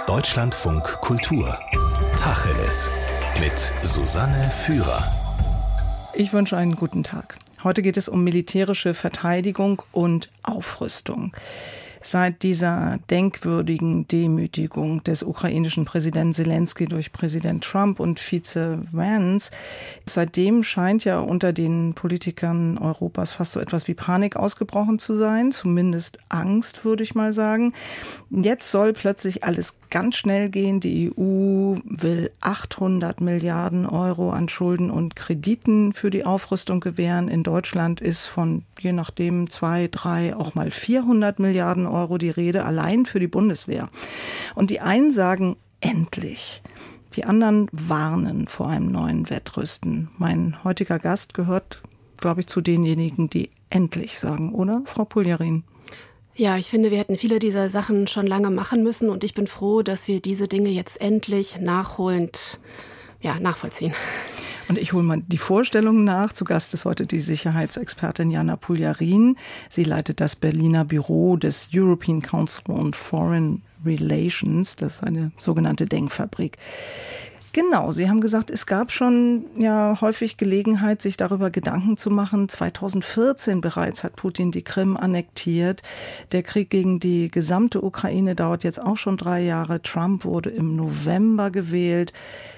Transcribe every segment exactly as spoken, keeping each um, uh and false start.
Deutschlandfunk Kultur. Tacheles. Mit Susanne Führer. Ich wünsche einen guten Tag. Heute geht es um militärische Verteidigung und Aufrüstung. Seit dieser denkwürdigen Demütigung des ukrainischen Präsidenten Selenskyj durch Präsident Trump und Vize Vance, seitdem scheint ja unter den Politikern Europas fast so etwas wie Panik ausgebrochen zu sein, zumindest Angst, würde ich mal sagen. Jetzt soll plötzlich alles ganz schnell gehen. Die E U will achthundert Milliarden Euro an Schulden und Krediten für die Aufrüstung gewähren. In Deutschland ist von je nachdem zwei, drei, auch mal vierhundert Milliarden Euro die Rede, allein für die Bundeswehr. Und die einen sagen, endlich. Die anderen warnen vor einem neuen Wettrüsten. Mein heutiger Gast gehört, glaube ich, zu denjenigen, die endlich sagen, oder, Frau Puljarin? Ja, ich finde, wir hätten viele dieser Sachen schon lange machen müssen und ich bin froh, dass wir diese Dinge jetzt endlich nachholend ja, nachvollziehen. Und ich hole mal die Vorstellungen nach. Zu Gast ist heute die Sicherheitsexpertin Jana Puljarin. Sie leitet das Berliner Büro des European Council on Foreign Relations. Das ist eine sogenannte Denkfabrik. Genau, Sie haben gesagt, es gab schon ja häufig Gelegenheit, sich darüber Gedanken zu machen. zweitausendvierzehn bereits hat Putin die Krim annektiert. Der Krieg gegen die gesamte Ukraine dauert jetzt auch schon drei Jahre. Trump wurde im November gewählt.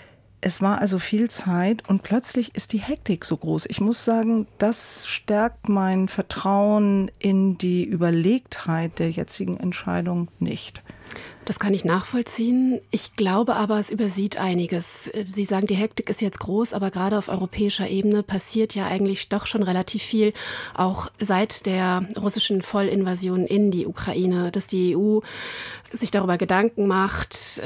Es war also viel Zeit und plötzlich ist die Hektik so groß. Ich muss sagen, das stärkt mein Vertrauen in die Überlegtheit der jetzigen Entscheidung nicht. Das kann ich nachvollziehen. Ich glaube aber, es übersieht einiges. Sie sagen, die Hektik ist jetzt groß, aber gerade auf europäischer Ebene passiert ja eigentlich doch schon relativ viel, auch seit der russischen Vollinvasion in die Ukraine, dass die E U sich darüber Gedanken macht,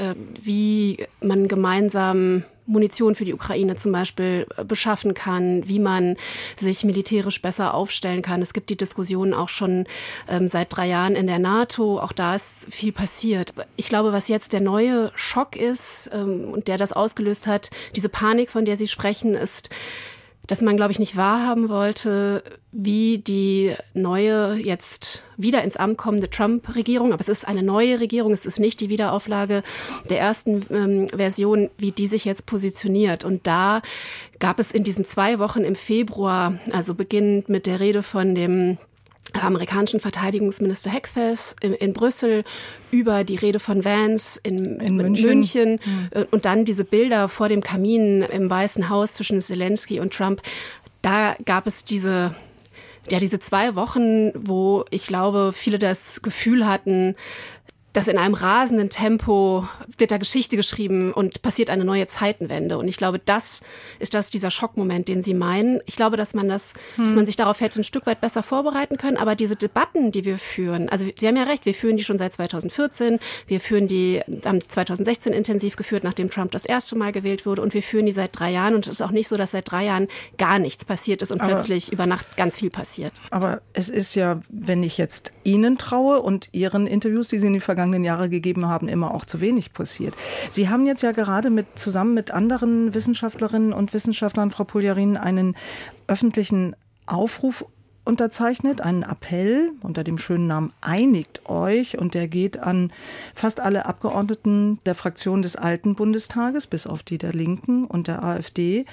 wie man gemeinsam Munition für die Ukraine zum Beispiel beschaffen kann, wie man sich militärisch besser aufstellen kann. Es gibt die Diskussionen auch schon ähm, seit drei Jahren in der NATO. Auch da ist viel passiert. Ich glaube, was jetzt der neue Schock ist ähm, und der das ausgelöst hat, diese Panik, von der Sie sprechen, ist, dass man, glaube ich, nicht wahrhaben wollte, wie die neue, jetzt wieder ins Amt kommende Trump-Regierung, aber es ist eine neue Regierung, es ist nicht die Wiederauflage der ersten ähm, Version, wie die sich jetzt positioniert. Und da gab es in diesen zwei Wochen im Februar, also beginnend mit der Rede von dem amerikanischen Verteidigungsminister Hegseth in, in Brüssel, über die Rede von Vance in, in München, München mhm. und dann diese Bilder vor dem Kamin im Weißen Haus zwischen Selenskyj und Trump. Da gab es diese, ja, diese zwei Wochen, wo ich glaube, viele das Gefühl hatten, dass in einem rasenden Tempo wird da Geschichte geschrieben und passiert eine neue Zeitenwende. Und ich glaube, das ist das, dieser Schockmoment, den Sie meinen. Ich glaube, dass man das, hm. dass man sich darauf hätte ein Stück weit besser vorbereiten können. Aber diese Debatten, die wir führen, also Sie haben ja recht, wir führen die schon seit zweitausendvierzehn. Wir führen die, haben zweitausendsechzehn intensiv geführt, nachdem Trump das erste Mal gewählt wurde. Und wir führen die seit drei Jahren. Und es ist auch nicht so, dass seit drei Jahren gar nichts passiert ist und aber, plötzlich über Nacht ganz viel passiert. Aber es ist ja, wenn ich jetzt Ihnen traue und Ihren Interviews, die Sie in den vergangenen Jahre gegeben haben, immer auch zu wenig passiert. Sie haben jetzt ja gerade mit, zusammen mit anderen Wissenschaftlerinnen und Wissenschaftlern, Frau Puljarin, einen öffentlichen Aufruf unterzeichnet, einen Appell unter dem schönen Namen Einigt euch, und der geht an fast alle Abgeordneten der Fraktion des alten Bundestages, bis auf die der Linken und der AfD,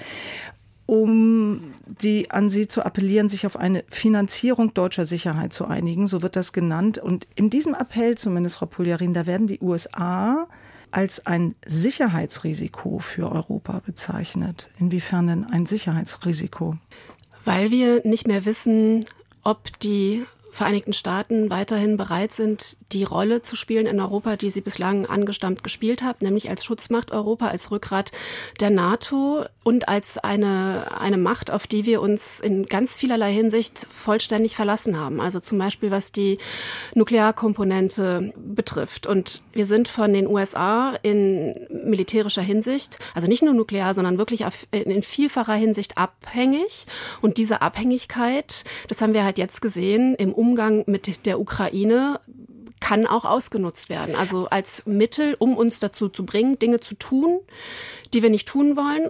um die an sie zu appellieren, sich auf eine Finanzierung deutscher Sicherheit zu einigen, so wird das genannt. Und in diesem Appell zumindest, Frau Puljarin, da werden die U S A als ein Sicherheitsrisiko für Europa bezeichnet. Inwiefern denn ein Sicherheitsrisiko? Weil wir nicht mehr wissen, ob die Vereinigten Staaten weiterhin bereit sind, die Rolle zu spielen in Europa, die sie bislang angestammt gespielt hat, nämlich als Schutzmacht Europa, als Rückgrat der NATO und als eine, eine Macht, auf die wir uns in ganz vielerlei Hinsicht vollständig verlassen haben. Also zum Beispiel, was die Nuklearkomponente betrifft. Und wir sind von den U S A in militärischer Hinsicht, also nicht nur nuklear, sondern wirklich in vielfacher Hinsicht abhängig. Und diese Abhängigkeit, das haben wir halt jetzt gesehen, im Umgang mit der Ukraine kann auch ausgenutzt werden. Also als Mittel, um uns dazu zu bringen, Dinge zu tun, die wir nicht tun wollen,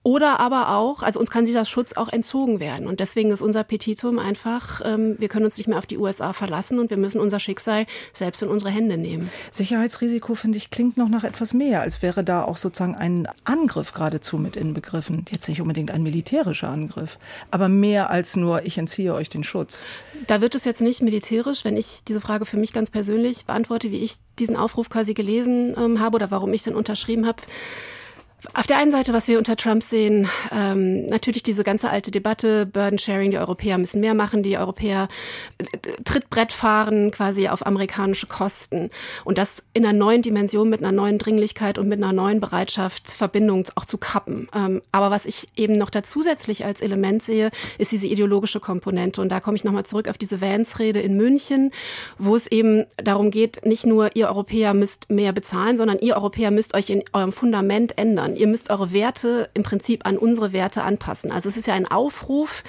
Oder aber auch, also uns kann dieser Schutz auch entzogen werden. Und deswegen ist unser Petitum einfach, ähm, wir können uns nicht mehr auf die U S A verlassen und wir müssen unser Schicksal selbst in unsere Hände nehmen. Sicherheitsrisiko, finde ich, klingt noch nach etwas mehr, als wäre da auch sozusagen ein Angriff geradezu mit inbegriffen. Jetzt nicht unbedingt ein militärischer Angriff, aber mehr als nur, ich entziehe euch den Schutz. Da wird es jetzt nicht militärisch, wenn ich diese Frage für mich ganz persönlich beantworte, wie ich diesen Aufruf quasi gelesen ähm, habe oder warum ich den unterschrieben habe. Auf der einen Seite, was wir unter Trump sehen, ähm, natürlich diese ganze alte Debatte, Burden Sharing, die Europäer müssen mehr machen, die Europäer äh, Trittbrett fahren quasi auf amerikanische Kosten. Und das in einer neuen Dimension mit einer neuen Dringlichkeit und mit einer neuen Bereitschaft, Verbindungen auch zu kappen. Ähm, aber was ich eben noch da zusätzlich als Element sehe, ist diese ideologische Komponente. Und da komme ich nochmal zurück auf diese Vance-Rede in München, wo es eben darum geht, nicht nur ihr Europäer müsst mehr bezahlen, sondern ihr Europäer müsst euch in eurem Fundament ändern. Ihr müsst eure Werte im Prinzip an unsere Werte anpassen. Also es ist ja ein Aufruf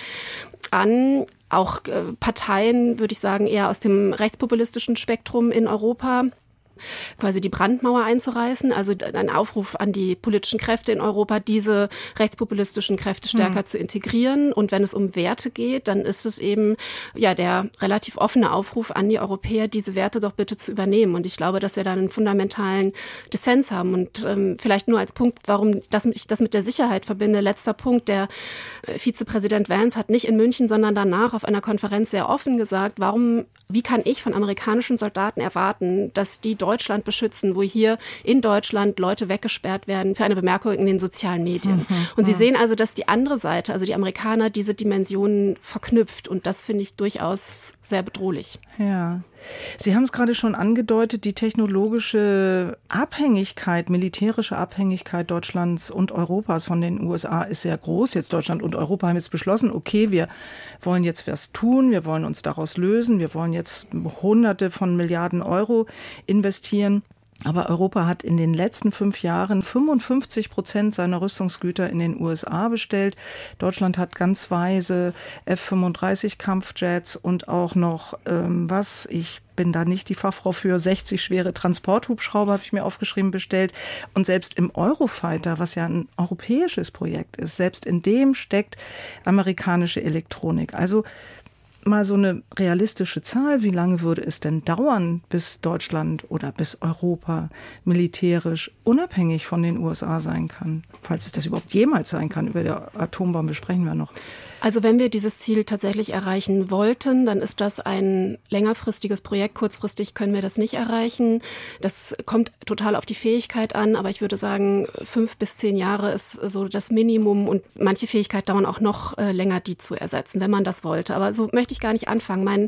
an auch äh, Parteien, würde ich sagen, eher aus dem rechtspopulistischen Spektrum in Europa, quasi die Brandmauer einzureißen, also ein Aufruf an die politischen Kräfte in Europa, diese rechtspopulistischen Kräfte stärker hm. zu integrieren. Und wenn es um Werte geht, dann ist es eben ja der relativ offene Aufruf an die Europäer, diese Werte doch bitte zu übernehmen. Und ich glaube, dass wir da einen fundamentalen Dissens haben. Und ähm, vielleicht nur als Punkt, warum das, ich das mit der Sicherheit verbinde, letzter Punkt, der Vizepräsident Vance hat nicht in München, sondern danach auf einer Konferenz sehr offen gesagt, warum, wie kann ich von amerikanischen Soldaten erwarten, dass die Deutschland beschützen, wo hier in Deutschland Leute weggesperrt werden für eine Bemerkung in den sozialen Medien. Mhm. Und Sie sehen also, dass die andere Seite, also die Amerikaner, diese Dimensionen verknüpft. Und das finde ich durchaus sehr bedrohlich. Ja. Sie haben es gerade schon angedeutet, die technologische Abhängigkeit, militärische Abhängigkeit Deutschlands und Europas von den U S A ist sehr groß. Jetzt Deutschland und Europa haben jetzt beschlossen, okay, wir wollen jetzt was tun, wir wollen uns daraus lösen, wir wollen jetzt Hunderte von Milliarden Euro investieren. Aber Europa hat in den letzten fünf Jahren fünfundfünfzig Prozent seiner Rüstungsgüter in den U S A bestellt. Deutschland hat ganz weise F fünfunddreißig Kampfjets und auch noch, ähm, was, ich bin da nicht die Fachfrau für, sechzig schwere Transporthubschrauber, habe ich mir aufgeschrieben, bestellt. Und selbst im Eurofighter, was ja ein europäisches Projekt ist, selbst in dem steckt amerikanische Elektronik. Also mal so eine realistische Zahl, wie lange würde es denn dauern, bis Deutschland oder bis Europa militärisch unabhängig von den U S A sein kann? Falls es das überhaupt jemals sein kann, über die Atombombe sprechen wir noch. Also wenn wir dieses Ziel tatsächlich erreichen wollten, dann ist das ein längerfristiges Projekt. Kurzfristig können wir das nicht erreichen. Das kommt total auf die Fähigkeit an, aber ich würde sagen, fünf bis zehn Jahre ist so das Minimum und manche Fähigkeiten dauern auch noch länger, die zu ersetzen, wenn man das wollte. Aber so möchte ich gar nicht anfangen. Mein,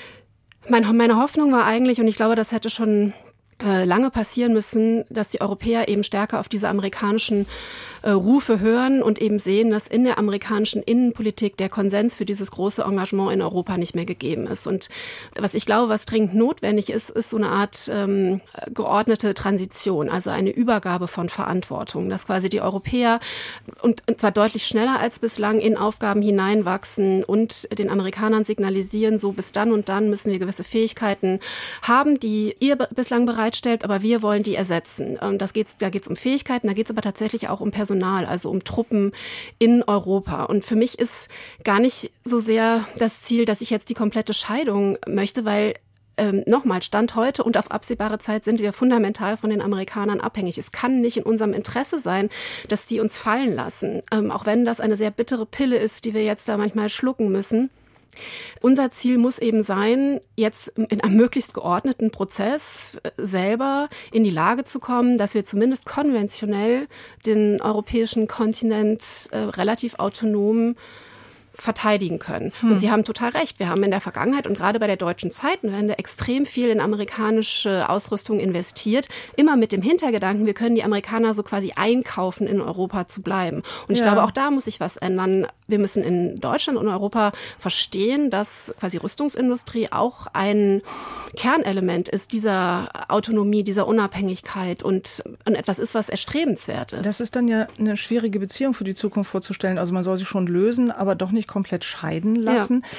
mein, meine Hoffnung war eigentlich, und ich glaube, das hätte schon äh, lange passieren müssen, dass die Europäer eben stärker auf diese amerikanischen äh, Rufe hören und eben sehen, dass in der amerikanischen Innenpolitik der Konsens für dieses große Engagement in Europa nicht mehr gegeben ist. Und was ich glaube, was dringend notwendig ist, ist so eine Art ähm, geordnete Transition, also eine Übergabe von Verantwortung, dass quasi die Europäer, und, und zwar deutlich schneller als bislang, in Aufgaben hineinwachsen und den Amerikanern signalisieren, so bis dann und dann müssen wir gewisse Fähigkeiten haben, die ihr b- bislang bereitstellt, aber wir wollen die ersetzen. Ähm, das geht's, da geht es um Fähigkeiten, da geht es aber tatsächlich auch um Personal. Also um Truppen in Europa. Und für mich ist gar nicht so sehr das Ziel, dass ich jetzt die komplette Scheidung möchte, weil ähm, nochmal, Stand heute und auf absehbare Zeit sind wir fundamental von den Amerikanern abhängig. Es kann nicht in unserem Interesse sein, dass die uns fallen lassen, ähm, auch wenn das eine sehr bittere Pille ist, die wir jetzt da manchmal schlucken müssen. Unser Ziel muss eben sein, jetzt in einem möglichst geordneten Prozess selber in die Lage zu kommen, dass wir zumindest konventionell den europäischen Kontinent äh, relativ autonom verteidigen können. Hm. Und Sie haben total recht. Wir haben in der Vergangenheit und gerade bei der deutschen Zeitenwende extrem viel in amerikanische Ausrüstung investiert. Immer mit dem Hintergedanken, wir können die Amerikaner so quasi einkaufen, in Europa zu bleiben. Und ich ja. glaube, auch da muss sich was ändern. Wir müssen in Deutschland und Europa verstehen, dass quasi Rüstungsindustrie auch ein Kernelement ist dieser Autonomie, dieser Unabhängigkeit und, und etwas ist, was erstrebenswert ist. Das ist dann ja eine schwierige Beziehung für die Zukunft vorzustellen. Also man soll sie schon lösen, aber doch nicht komplett scheiden lassen. Ja.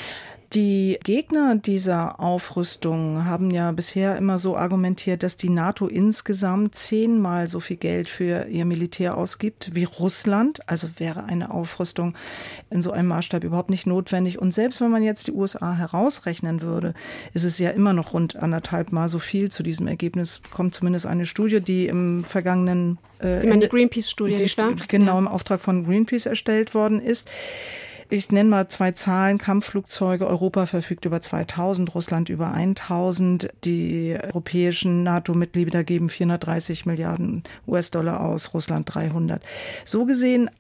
Die Gegner dieser Aufrüstung haben ja bisher immer so argumentiert, dass die NATO insgesamt zehnmal so viel Geld für ihr Militär ausgibt wie Russland. Also wäre eine Aufrüstung in so einem Maßstab überhaupt nicht notwendig. Und selbst wenn man jetzt die U S A herausrechnen würde, ist es ja immer noch rund anderthalb Mal so viel. Zu diesem Ergebnis kommt zumindest eine Studie, die im vergangenen... Äh, Sie meinen die Greenpeace-Studie, die, nicht wahr? Genau, ja. im Auftrag von Greenpeace erstellt worden ist. Ich nenne mal zwei Zahlen. Kampfflugzeuge. Europa verfügt über zweitausend, Russland über eintausend. Die europäischen NATO-Mitglieder geben vierhundertdreißig Milliarden U S-Dollar aus, Russland dreihundert. So gesehen,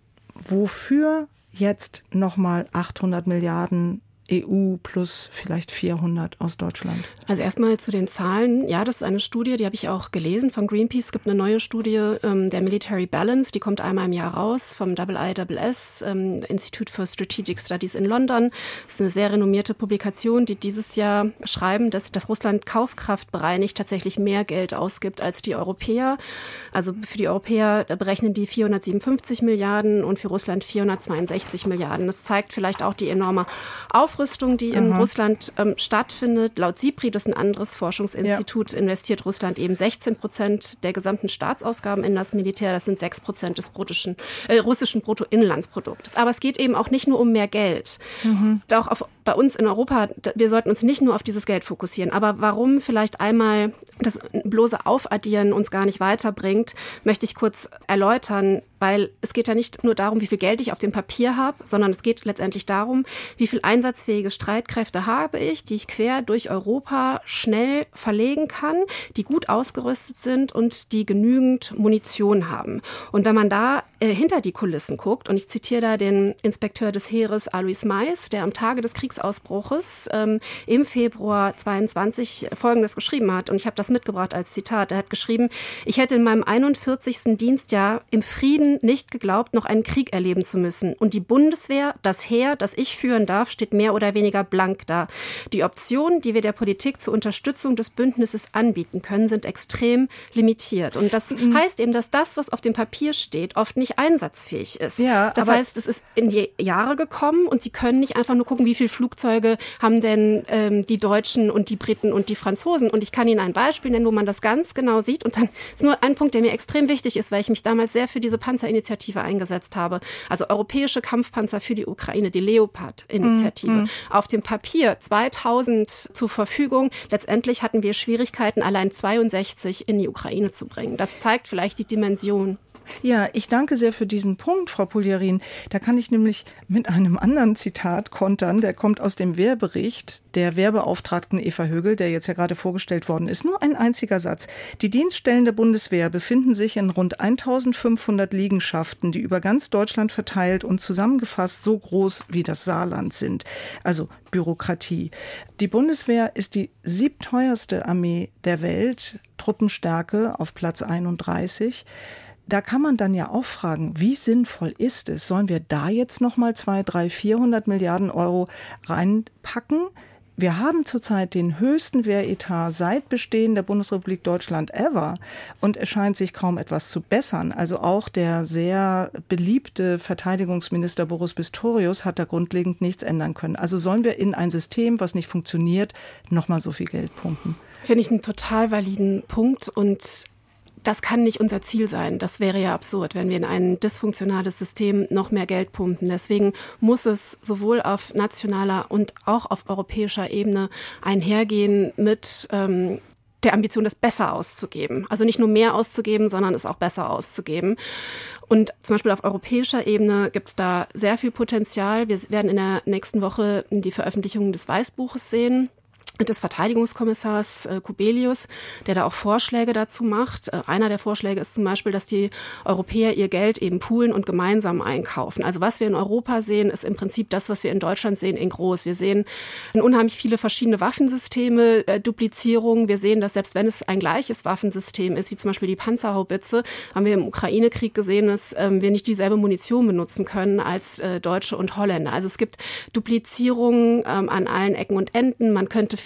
wofür jetzt nochmal achthundert Milliarden E U plus vielleicht vierhundert aus Deutschland? Also erstmal zu den Zahlen. Ja, das ist eine Studie, die habe ich auch gelesen von Greenpeace. Es gibt eine neue Studie, ähm, der Military Balance, die kommt einmal im Jahr raus vom I I S S, ähm, Institute for Strategic Studies in London. Das ist eine sehr renommierte Publikation, die dieses Jahr schreiben, dass, dass Russland kaufkraftbereinigt tatsächlich mehr Geld ausgibt als die Europäer. Also für die Europäer berechnen die vierhundertsiebenundfünfzig Milliarden und für Russland vierhundertzweiundsechzig Milliarden. Das zeigt vielleicht auch die enorme Aufrüstung, die in Aha. Russland ähm, stattfindet. Laut SIPRI, das ist ein anderes Forschungsinstitut, ja. investiert Russland eben sechzehn Prozent der gesamten Staatsausgaben in das Militär. Das sind sechs Prozent des brutischen, äh, russischen Bruttoinlandsproduktes. Aber es geht eben auch nicht nur um mehr Geld. Mhm. Auch auf, bei uns in Europa, wir sollten uns nicht nur auf dieses Geld fokussieren. Aber warum vielleicht einmal das bloße Aufaddieren uns gar nicht weiterbringt, möchte ich kurz erläutern. Weil es geht ja nicht nur darum, wie viel Geld ich auf dem Papier habe, sondern es geht letztendlich darum, wie viel einsatzfähige Streitkräfte habe ich, die ich quer durch Europa schnell verlegen kann, die gut ausgerüstet sind und die genügend Munition haben. Und wenn man da äh, hinter die Kulissen guckt, und ich zitiere da den Inspekteur des Heeres Alois Mais, der am Tage des Kriegsausbruches ähm, im Februar zweiundzwanzig Folgendes geschrieben hat, und ich habe das mitgebracht als Zitat. Er hat geschrieben: Ich hätte in meinem einundvierzigsten Dienstjahr im Frieden nicht geglaubt, noch einen Krieg erleben zu müssen. Und die Bundeswehr, das Heer, das ich führen darf, steht mehr oder weniger blank da. Die Optionen, die wir der Politik zur Unterstützung des Bündnisses anbieten können, sind extrem limitiert. Und das mhm. heißt eben, dass das, was auf dem Papier steht, oft nicht einsatzfähig ist. Ja, das heißt, es ist in die Jahre gekommen und Sie können nicht einfach nur gucken, wie viele Flugzeuge haben denn ähm, die Deutschen und die Briten und die Franzosen. Und ich kann Ihnen ein Beispiel nennen, wo man das ganz genau sieht. Und dann ist nur ein Punkt, der mir extrem wichtig ist, weil ich mich damals sehr für diese Panzer Initiative eingesetzt habe. Also europäische Kampfpanzer für die Ukraine, die Leopard-Initiative. Mhm. Auf dem Papier zweitausend zur Verfügung. Letztendlich hatten wir Schwierigkeiten, allein zweiundsechzig in die Ukraine zu bringen. Das zeigt vielleicht die Dimension. Ja, ich danke sehr für diesen Punkt, Frau Puljarin. Da kann ich nämlich mit einem anderen Zitat kontern. Der kommt aus dem Wehrbericht der Wehrbeauftragten Eva Högel, der jetzt ja gerade vorgestellt worden ist. Nur ein einziger Satz. Die Dienststellen der Bundeswehr befinden sich in rund eintausendfünfhundert Liegenschaften, die über ganz Deutschland verteilt und zusammengefasst so groß wie das Saarland sind. Also Bürokratie. Die Bundeswehr ist die siebteuerste Armee der Welt, Truppenstärke auf Platz einunddreißig. Da kann man dann ja auch fragen, wie sinnvoll ist es? Sollen wir da jetzt nochmal zwei, drei, vierhundert Milliarden Euro reinpacken? Wir haben zurzeit den höchsten Wehretat seit Bestehen der Bundesrepublik Deutschland ever. Und es scheint sich kaum etwas zu bessern. Also auch der sehr beliebte Verteidigungsminister Boris Pistorius hat da grundlegend nichts ändern können. Also sollen wir in ein System, was nicht funktioniert, nochmal so viel Geld pumpen? Finde ich einen total validen Punkt, und das kann nicht unser Ziel sein. Das wäre ja absurd, wenn wir in ein dysfunktionales System noch mehr Geld pumpen. Deswegen muss es sowohl auf nationaler und auch auf europäischer Ebene einhergehen mit ähm, der Ambition, das besser auszugeben. Also nicht nur mehr auszugeben, sondern es auch besser auszugeben. Und zum Beispiel auf europäischer Ebene gibt es da sehr viel Potenzial. Wir werden in der nächsten Woche die Veröffentlichung des Weißbuches sehen, des Verteidigungskommissars äh, Kubelius, der da auch Vorschläge dazu macht. Äh, einer der Vorschläge ist zum Beispiel, dass die Europäer ihr Geld eben poolen und gemeinsam einkaufen. Also was wir in Europa sehen, ist im Prinzip das, was wir in Deutschland sehen, in groß. Wir sehen unheimlich viele verschiedene Waffensysteme, äh, Duplizierung. Wir sehen, dass selbst wenn es ein gleiches Waffensystem ist, wie zum Beispiel die Panzerhaubitze, haben wir im Ukraine-Krieg gesehen, dass äh, wir nicht dieselbe Munition benutzen können als äh, Deutsche und Holländer. Also es gibt Duplizierungen ähm, an allen Ecken und Enden. Man könnte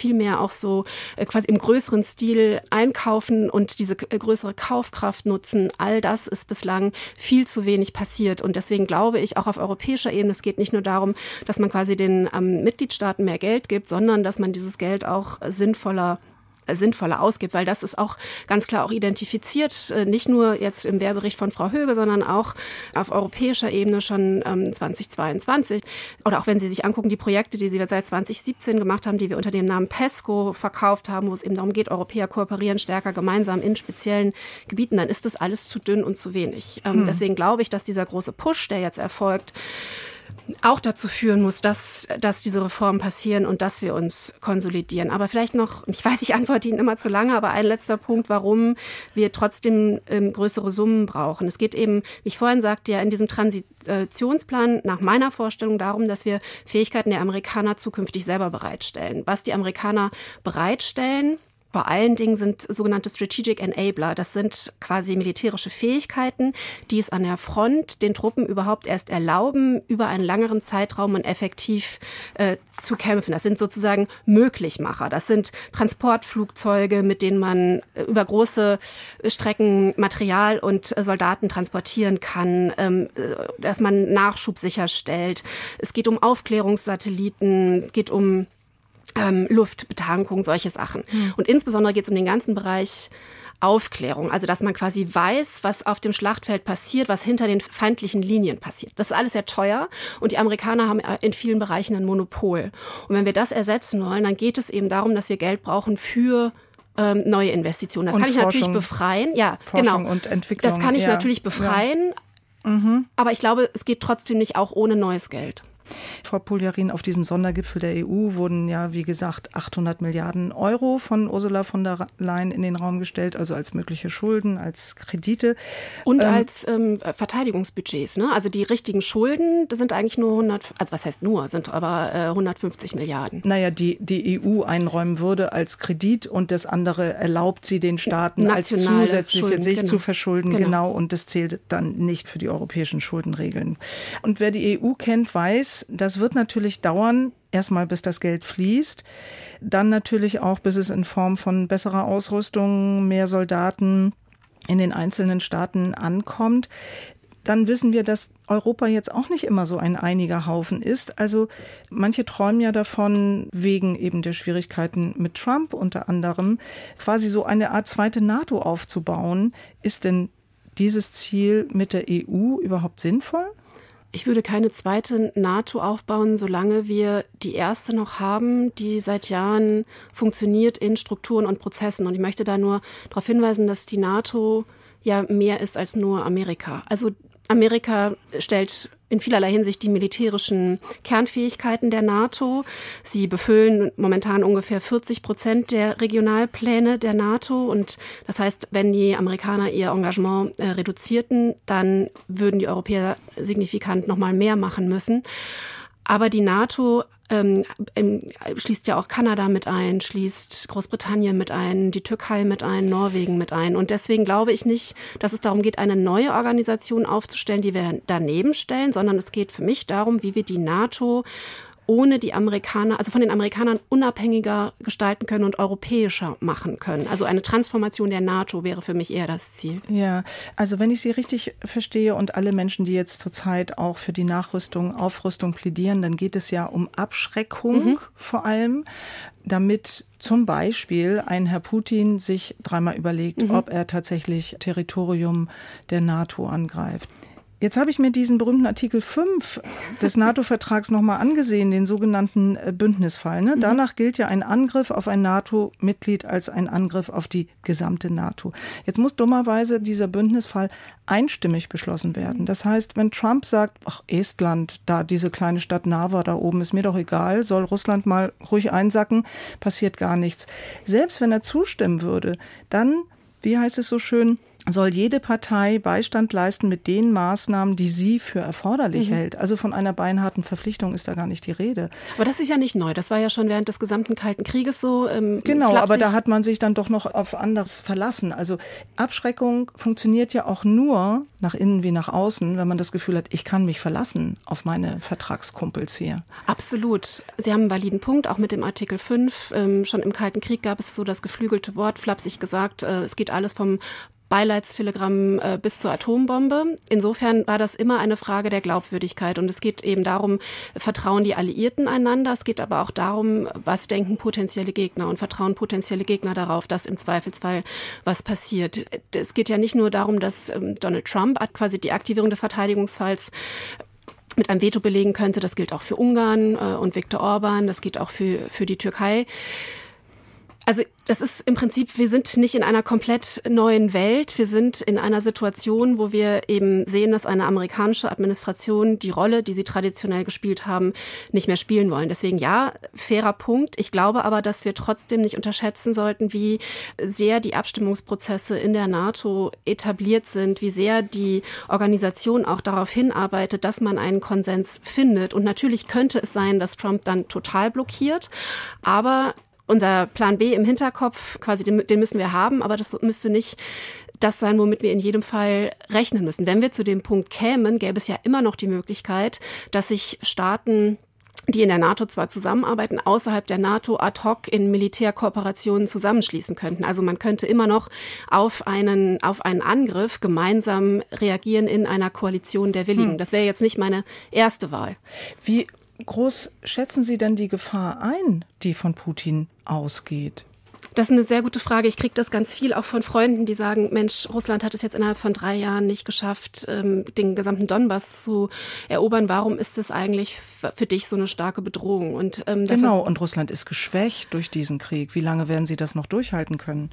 viel mehr auch so äh, quasi im größeren Stil einkaufen und diese äh, größere Kaufkraft nutzen. All das ist bislang viel zu wenig passiert. Und deswegen glaube ich, auch auf europäischer Ebene, es geht nicht nur darum, dass man quasi den ähm, Mitgliedstaaten mehr Geld gibt, sondern dass man dieses Geld auch sinnvoller sinnvoller ausgibt, weil das ist auch ganz klar auch identifiziert, nicht nur jetzt im Wehrbericht von Frau Höge, sondern auch auf europäischer Ebene schon ähm, zweitausendzweiundzwanzig. Oder auch wenn Sie sich angucken, die Projekte, die Sie seit zwanzig siebzehn gemacht haben, die wir unter dem Namen PESCO verkauft haben, wo es eben darum geht, Europäer kooperieren stärker gemeinsam in speziellen Gebieten, dann ist das alles zu dünn und zu wenig. Ähm, hm. Deswegen glaube ich, dass dieser große Push, der jetzt erfolgt, auch dazu führen muss, dass, dass diese Reformen passieren und dass wir uns konsolidieren. Aber vielleicht noch, ich weiß, ich antworte Ihnen immer zu lange, aber ein letzter Punkt, warum wir trotzdem ähm, größere Summen brauchen. Es geht eben, wie ich vorhin sagte, ja in diesem Transitionsplan nach meiner Vorstellung darum, dass wir Fähigkeiten der Amerikaner zukünftig selber bereitstellen. Was die Amerikaner bereitstellen, vor allen Dingen sind sogenannte Strategic Enabler. Das sind quasi militärische Fähigkeiten, die es an der Front den Truppen überhaupt erst erlauben, über einen längeren Zeitraum und effektiv äh, zu kämpfen. Das sind sozusagen Möglichmacher. Das sind Transportflugzeuge, mit denen man äh, über große Strecken Material und äh, Soldaten transportieren kann, ähm, dass man Nachschub sicherstellt. Es geht um Aufklärungssatelliten, es geht um Ähm, Luftbetankung, solche Sachen. Hm. Und insbesondere geht es um den ganzen Bereich Aufklärung, also dass man quasi weiß, was auf dem Schlachtfeld passiert, was hinter den feindlichen Linien passiert. Das ist alles sehr teuer und die Amerikaner haben in vielen Bereichen ein Monopol. Und wenn wir das ersetzen wollen, dann geht es eben darum, dass wir Geld brauchen für ähm, neue Investitionen. Das und kann ich Forschung, natürlich befreien. Ja, Forschung genau. und Entwicklung. Das kann ich ja. natürlich befreien, ja. mhm. aber ich glaube, es geht trotzdem nicht auch ohne neues Geld. Frau Puljarin, auf diesem Sondergipfel der E U wurden ja, wie gesagt, achthundert Milliarden Euro von Ursula von der Leyen in den Raum gestellt, also als mögliche Schulden, als Kredite. Und ähm, als ähm, Verteidigungsbudgets. Ne? Also die richtigen Schulden, das sind eigentlich nur hundert, also was heißt nur, sind aber äh, hundertfünfzig Milliarden. Naja, die die E U einräumen würde als Kredit und das andere erlaubt sie den Staaten Nationale als zusätzliche Schulden, sich genau. zu verschulden. Genau. genau, und das zählt dann nicht für die europäischen Schuldenregeln. Und wer die E U kennt, weiß, das wird natürlich dauern, erstmal bis das Geld fließt, dann natürlich auch, bis es in Form von besserer Ausrüstung, mehr Soldaten in den einzelnen Staaten ankommt. Dann wissen wir, dass Europa jetzt auch nicht immer so ein einiger Haufen ist. Also manche träumen ja davon, wegen eben der Schwierigkeiten mit Trump unter anderem, quasi so eine Art zweite NATO aufzubauen. Ist denn dieses Ziel mit der E U überhaupt sinnvoll? Ich würde keine zweite NATO aufbauen, solange wir die erste noch haben, die seit Jahren funktioniert in Strukturen und Prozessen. Und ich möchte da nur darauf hinweisen, dass die NATO ja mehr ist als nur Amerika. Also Amerika stellt in vielerlei Hinsicht die militärischen Kernfähigkeiten der NATO. Sie befüllen momentan ungefähr vierzig Prozent der Regionalpläne der NATO. Und das heißt, wenn die Amerikaner ihr Engagement äh, reduzierten, dann würden die Europäer signifikant noch mal mehr machen müssen. Aber die NATO ähm, schließt ja auch Kanada mit ein, schließt Großbritannien mit ein, die Türkei mit ein, Norwegen mit ein. Und deswegen glaube ich nicht, dass es darum geht, eine neue Organisation aufzustellen, die wir daneben stellen, sondern es geht für mich darum, wie wir die NATO ohne die Amerikaner, also von den Amerikanern unabhängiger gestalten können und europäischer machen können. Also eine Transformation der NATO wäre für mich eher das Ziel. Ja, also wenn ich Sie richtig verstehe und alle Menschen, die jetzt zurzeit auch für die Nachrüstung, Aufrüstung plädieren, dann geht es ja um Abschreckung mhm. vor allem, damit zum Beispiel ein Herr Putin sich dreimal überlegt, mhm. ob er tatsächlich Territorium der NATO angreift. Jetzt habe ich mir diesen berühmten Artikel fünf des NATO-Vertrags nochmal angesehen, den sogenannten Bündnisfall. Ne? Danach gilt ja ein Angriff auf ein NATO-Mitglied als ein Angriff auf die gesamte NATO. Jetzt muss dummerweise dieser Bündnisfall einstimmig beschlossen werden. Das heißt, wenn Trump sagt, ach Estland, da diese kleine Stadt Narva da oben, ist mir doch egal, soll Russland mal ruhig einsacken, passiert gar nichts. Selbst wenn er zustimmen würde, dann, wie heißt es so schön, soll jede Partei Beistand leisten mit den Maßnahmen, die sie für erforderlich mhm. hält. Also von einer beinharten Verpflichtung ist da gar nicht die Rede. Aber das ist ja nicht neu. Das war ja schon während des gesamten Kalten Krieges so. Ähm, genau, flapsig. Aber da hat man sich dann doch noch auf anderes verlassen. Also Abschreckung funktioniert ja auch nur nach innen wie nach außen, wenn man das Gefühl hat, ich kann mich verlassen auf meine Vertragskumpels hier. Absolut. Sie haben einen validen Punkt, auch mit dem Artikel fünf. Ähm, schon im Kalten Krieg gab es so das geflügelte Wort, flapsig gesagt, äh, es geht alles vom Beileidstelegramm äh, bis zur Atombombe. Insofern war das immer eine Frage der Glaubwürdigkeit. Und es geht eben darum, vertrauen die Alliierten einander. Es geht aber auch darum, was denken potenzielle Gegner und vertrauen potenzielle Gegner darauf, dass im Zweifelsfall was passiert. Es geht ja nicht nur darum, dass ähm, Donald Trump quasi die Aktivierung des Verteidigungsfalls mit einem Veto belegen könnte. Das gilt auch für Ungarn äh, und Viktor Orban. Das gilt auch für, für die Türkei. Also das ist im Prinzip, wir sind nicht in einer komplett neuen Welt. Wir sind in einer Situation, wo wir eben sehen, dass eine amerikanische Administration die Rolle, die sie traditionell gespielt haben, nicht mehr spielen wollen. Deswegen ja, fairer Punkt. Ich glaube aber, dass wir trotzdem nicht unterschätzen sollten, wie sehr die Abstimmungsprozesse in der NATO etabliert sind, wie sehr die Organisation auch darauf hinarbeitet, dass man einen Konsens findet. Und natürlich könnte es sein, dass Trump dann total blockiert, aber unser Plan B im Hinterkopf, quasi den, den müssen wir haben, aber das müsste nicht das sein, womit wir in jedem Fall rechnen müssen. Wenn wir zu dem Punkt kämen, gäbe es ja immer noch die Möglichkeit, dass sich Staaten, die in der NATO zwar zusammenarbeiten, außerhalb der NATO ad hoc in Militärkooperationen zusammenschließen könnten. Also man könnte immer noch auf einen, auf einen Angriff gemeinsam reagieren in einer Koalition der Willigen. Hm. Das wäre jetzt nicht meine erste Wahl. Wie groß schätzen Sie denn die Gefahr ein, die von Putin ausgeht? Das ist eine sehr gute Frage. Ich kriege das ganz viel auch von Freunden, die sagen, Mensch, Russland hat es jetzt innerhalb von drei Jahren nicht geschafft, den gesamten Donbass zu erobern. Warum ist das eigentlich für dich so eine starke Bedrohung? Und, ähm, genau, und Russland ist geschwächt durch diesen Krieg. Wie lange werden Sie das noch durchhalten können?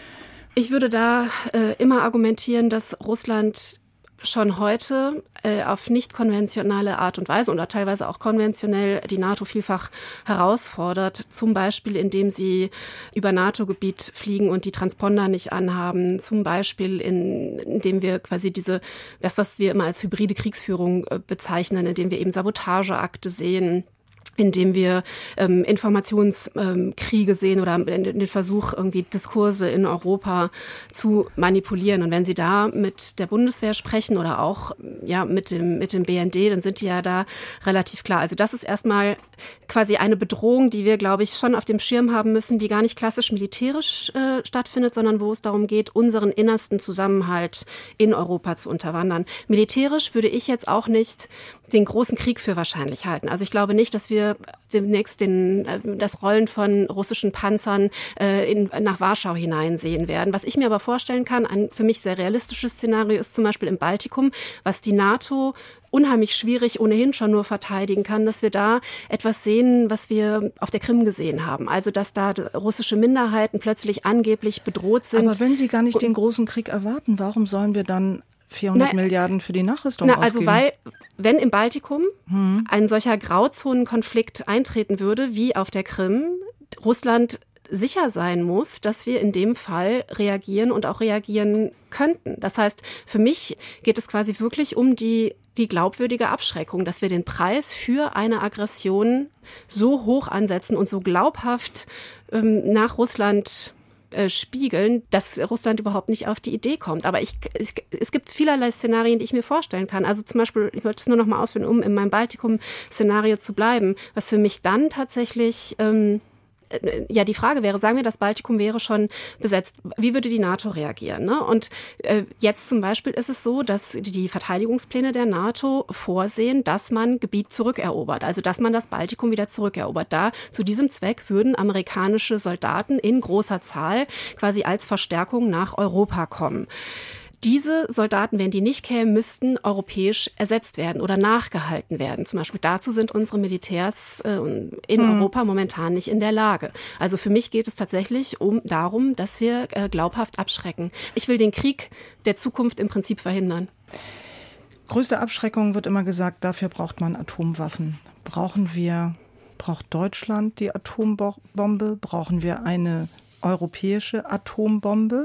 Ich würde da äh, immer argumentieren, dass Russland schon heute äh, auf nicht konventionelle Art und Weise oder teilweise auch konventionell die NATO vielfach herausfordert, zum Beispiel indem sie über NATO-Gebiet fliegen und die Transponder nicht anhaben, zum Beispiel in, indem wir quasi diese, das was wir immer als hybride Kriegsführung äh, bezeichnen, indem wir eben Sabotageakte sehen, indem wir ähm, Informationskriege ähm, sehen oder den Versuch, irgendwie Diskurse in Europa zu manipulieren. Und wenn Sie da mit der Bundeswehr sprechen oder auch ja mit dem mit dem B N D, dann sind die ja da relativ klar. Also das ist erstmal quasi eine Bedrohung, die wir, glaube ich, schon auf dem Schirm haben müssen, die gar nicht klassisch militärisch äh, stattfindet, sondern wo es darum geht, unseren innersten Zusammenhalt in Europa zu unterwandern. Militärisch würde ich jetzt auch nicht den großen Krieg für wahrscheinlich halten. Also ich glaube nicht, dass wir demnächst den, das Rollen von russischen Panzern äh, in, nach Warschau hineinsehen werden. Was ich mir aber vorstellen kann, ein für mich sehr realistisches Szenario ist zum Beispiel im Baltikum, was die NATO unheimlich schwierig ohnehin schon nur verteidigen kann, dass wir da etwas sehen, was wir auf der Krim gesehen haben. Also dass da russische Minderheiten plötzlich angeblich bedroht sind. Aber wenn Sie gar nicht den großen Krieg erwarten, warum sollen wir dann vierhundert na, Milliarden für die Nachrüstung na, ausgeben? Also weil, wenn im Baltikum hm. ein solcher Grauzonenkonflikt eintreten würde, wie auf der Krim, Russland sicher sein muss, dass wir in dem Fall reagieren und auch reagieren könnten. Das heißt, für mich geht es quasi wirklich um die, die glaubwürdige Abschreckung, dass wir den Preis für eine Aggression so hoch ansetzen und so glaubhaft ähm, nach Russland äh, spiegeln, dass Russland überhaupt nicht auf die Idee kommt. Aber ich, es, es gibt vielerlei Szenarien, die ich mir vorstellen kann. Also zum Beispiel, ich wollte es nur noch mal ausführen, um in meinem Baltikum-Szenario zu bleiben, was für mich dann tatsächlich ähm, ja, die Frage wäre, sagen wir, das Baltikum wäre schon besetzt. Wie würde die NATO reagieren? Ne? Und äh, jetzt zum Beispiel ist es so, dass die Verteidigungspläne der NATO vorsehen, dass man Gebiet zurückerobert, also dass man das Baltikum wieder zurückerobert. Da zu diesem Zweck würden amerikanische Soldaten in großer Zahl quasi als Verstärkung nach Europa kommen. Diese Soldaten, wenn die nicht kämen, müssten europäisch ersetzt werden oder nachgehalten werden. Zum Beispiel dazu sind unsere Militärs äh, in hm. Europa momentan nicht in der Lage. Also für mich geht es tatsächlich um darum, dass wir äh, glaubhaft abschrecken. Ich will den Krieg der Zukunft im Prinzip verhindern. Größte Abschreckung wird immer gesagt, dafür braucht man Atomwaffen. Brauchen wir, braucht Deutschland die Atombombe? Brauchen wir eine europäische Atombombe?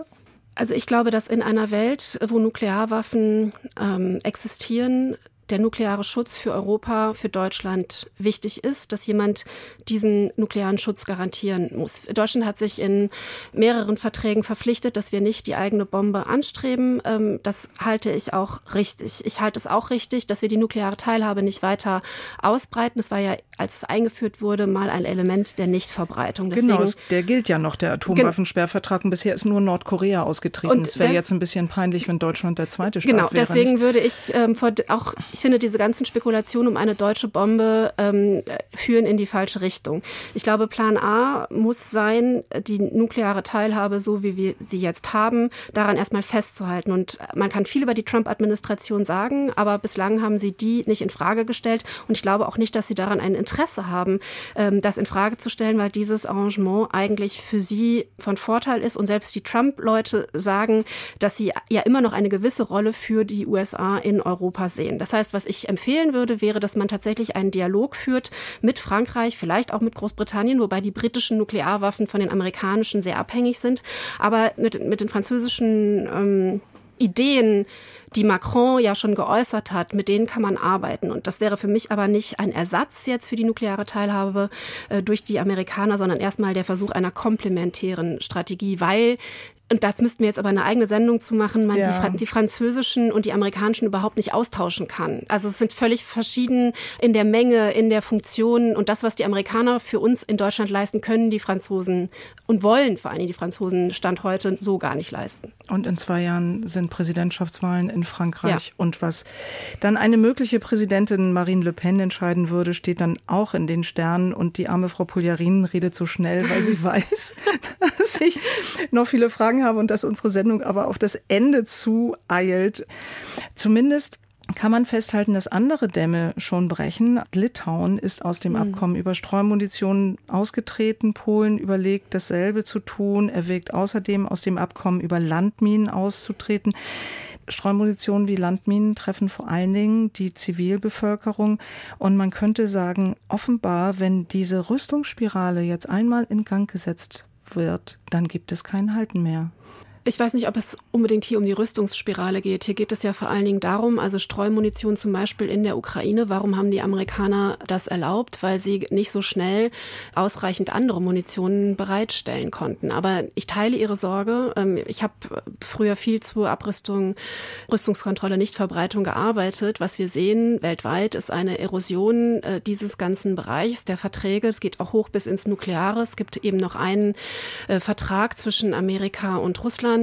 Also ich glaube, dass in einer Welt, wo Nuklearwaffen ähm, existieren, der nukleare Schutz für Europa, für Deutschland wichtig ist, dass jemand diesen nuklearen Schutz garantieren muss. Deutschland hat sich in mehreren Verträgen verpflichtet, dass wir nicht die eigene Bombe anstreben. Das halte ich auch richtig. Ich halte es auch richtig, dass wir die nukleare Teilhabe nicht weiter ausbreiten. Das war ja, als es eingeführt wurde, mal ein Element der Nichtverbreitung. Deswegen, genau, der gilt ja noch, der Atomwaffensperrvertrag. Und bisher ist nur Nordkorea ausgetreten. Es wäre jetzt ein bisschen peinlich, wenn Deutschland der zweite Staat genau, wäre. Genau, deswegen würde ich ähm, vor, auch ich finde, diese ganzen Spekulationen um eine deutsche Bombe ähm, führen in die falsche Richtung. Ich glaube, Plan A muss sein, die nukleare Teilhabe, so wie wir sie jetzt haben, daran erstmal festzuhalten. Und man kann viel über die Trump-Administration sagen, aber bislang haben sie die nicht in Frage gestellt. Und ich glaube auch nicht, dass sie daran ein Interesse haben, ähm, das in Frage zu stellen, weil dieses Arrangement eigentlich für sie von Vorteil ist. Und selbst die Trump-Leute sagen, dass sie ja immer noch eine gewisse Rolle für die U S A in Europa sehen. Das heißt, was ich empfehlen würde, wäre, dass man tatsächlich einen Dialog führt mit Frankreich, vielleicht auch mit Großbritannien, wobei die britischen Nuklearwaffen von den amerikanischen sehr abhängig sind, aber mit, mit den französischen ähm, Ideen, die Macron ja schon geäußert hat, mit denen kann man arbeiten. Und das wäre für mich aber nicht ein Ersatz jetzt für die nukleare Teilhabe äh, durch die Amerikaner, sondern erstmal der Versuch einer komplementären Strategie, weil und das müssten wir jetzt aber eine eigene Sendung zu machen, man ja. die, die französischen und die amerikanischen überhaupt nicht austauschen kann. Also es sind völlig verschieden in der Menge, in der Funktion. Und das, was die Amerikaner für uns in Deutschland leisten, können die Franzosen und wollen vor allem die Franzosen Stand heute so gar nicht leisten. Und in zwei Jahren sind Präsidentschaftswahlen in Frankreich. Ja. Und was dann eine mögliche Präsidentin Marine Le Pen entscheiden würde, steht dann auch in den Sternen. Und die arme Frau Puljarin redet so schnell, weil sie weiß, dass ich noch viele Fragen habe und dass unsere Sendung aber auf das Ende zueilt. Zumindest kann man festhalten, dass andere Dämme schon brechen. Litauen ist aus dem mhm. Abkommen über Streumunition ausgetreten. Polen überlegt, dasselbe zu tun, erwägt außerdem aus dem Abkommen über Landminen auszutreten. Streumunition wie Landminen treffen vor allen Dingen die Zivilbevölkerung. Und man könnte sagen, offenbar, wenn diese Rüstungsspirale jetzt einmal in Gang gesetzt wird, dann gibt es kein Halten mehr. Ich weiß nicht, ob es unbedingt hier um die Rüstungsspirale geht. Hier geht es ja vor allen Dingen darum, also Streumunition zum Beispiel in der Ukraine. Warum haben die Amerikaner das erlaubt? Weil sie nicht so schnell ausreichend andere Munition bereitstellen konnten. Aber ich teile Ihre Sorge. Ich habe früher viel zur Abrüstung, Rüstungskontrolle, Nichtverbreitung gearbeitet. Was wir sehen weltweit ist eine Erosion dieses ganzen Bereichs der Verträge. Es geht auch hoch bis ins Nukleare. Es gibt eben noch einen Vertrag zwischen Amerika und Russland,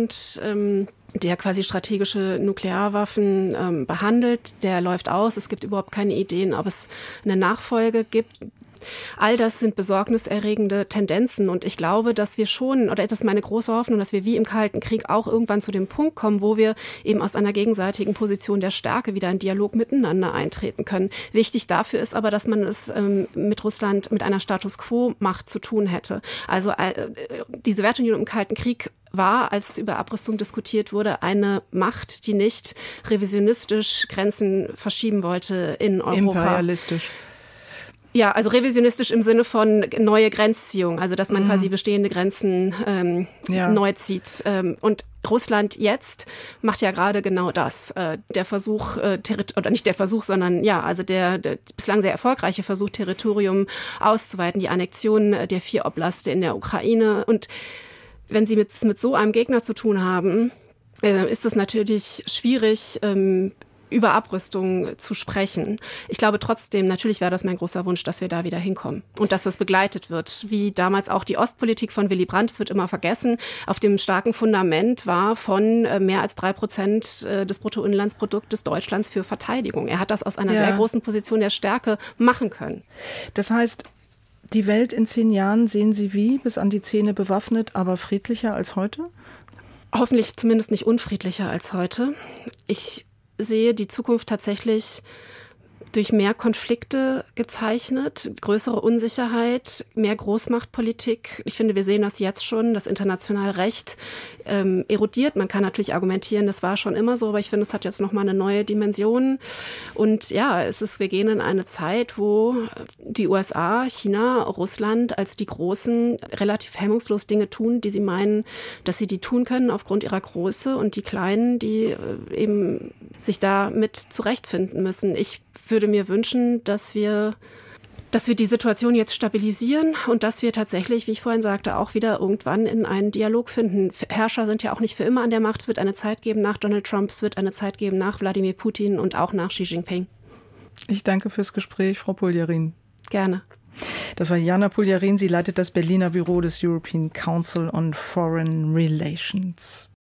der quasi strategische Nuklearwaffen ähm, behandelt, der läuft aus. Es gibt überhaupt keine Ideen, ob es eine Nachfolge gibt. All das sind besorgniserregende Tendenzen und ich glaube, dass wir schon, oder das ist meine große Hoffnung, dass wir wie im Kalten Krieg auch irgendwann zu dem Punkt kommen, wo wir eben aus einer gegenseitigen Position der Stärke wieder in Dialog miteinander eintreten können. Wichtig dafür ist aber, dass man es ähm, mit Russland, mit einer Status-Quo-Macht zu tun hätte. Also äh, die Sowjetunion im Kalten Krieg war, als über Abrüstung diskutiert wurde, eine Macht, die nicht revisionistisch Grenzen verschieben wollte in Europa. Imperialistisch. Ja, also revisionistisch im Sinne von neue Grenzziehung, also dass man mhm. quasi bestehende Grenzen ähm, ja. neu zieht. Ähm, und Russland jetzt macht ja gerade genau das. Äh, der Versuch, äh, Territ- oder nicht der Versuch, sondern ja, also der, der bislang sehr erfolgreiche Versuch, Territorium auszuweiten, die Annexion der vier Oblaste in der Ukraine. Und wenn Sie mit, mit so einem Gegner zu tun haben, äh, ist es natürlich schwierig, ähm, über Abrüstung zu sprechen. Ich glaube trotzdem, natürlich wäre das mein großer Wunsch, dass wir da wieder hinkommen und dass das begleitet wird, wie damals auch die Ostpolitik von Willy Brandt, es wird immer vergessen, auf dem starken Fundament war von äh, mehr als drei Prozent äh, des Bruttoinlandsproduktes Deutschlands für Verteidigung. Er hat das aus einer ja. sehr großen Position der Stärke machen können. Das heißt, die Welt in zehn Jahren sehen Sie wie? Bis an die Zähne bewaffnet, aber friedlicher als heute? Hoffentlich zumindest nicht unfriedlicher als heute. Ich sehe die Zukunft tatsächlich durch mehr Konflikte gezeichnet, größere Unsicherheit, mehr Großmachtpolitik. Ich finde, wir sehen das jetzt schon, das internationale Recht ähm, erodiert. Man kann natürlich argumentieren, das war schon immer so, aber ich finde, es hat jetzt nochmal eine neue Dimension. Und ja, es ist, wir gehen in eine Zeit, wo die U S A, China, Russland als die Großen relativ hemmungslos Dinge tun, die sie meinen, dass sie die tun können aufgrund ihrer Größe, und die Kleinen, die äh, eben sich da mit zurechtfinden müssen. Ich würde mir wünschen, dass wir, dass wir die Situation jetzt stabilisieren und dass wir tatsächlich, wie ich vorhin sagte, auch wieder irgendwann in einen Dialog finden. Herrscher sind ja auch nicht für immer an der Macht. Es wird eine Zeit geben nach Donald Trump, es wird eine Zeit geben nach Wladimir Putin und auch nach Xi Jinping. Ich danke fürs Gespräch, Frau Puljarin. Gerne. Das war Jana Puljarin. Sie leitet das Berliner Büro des European Council on Foreign Relations.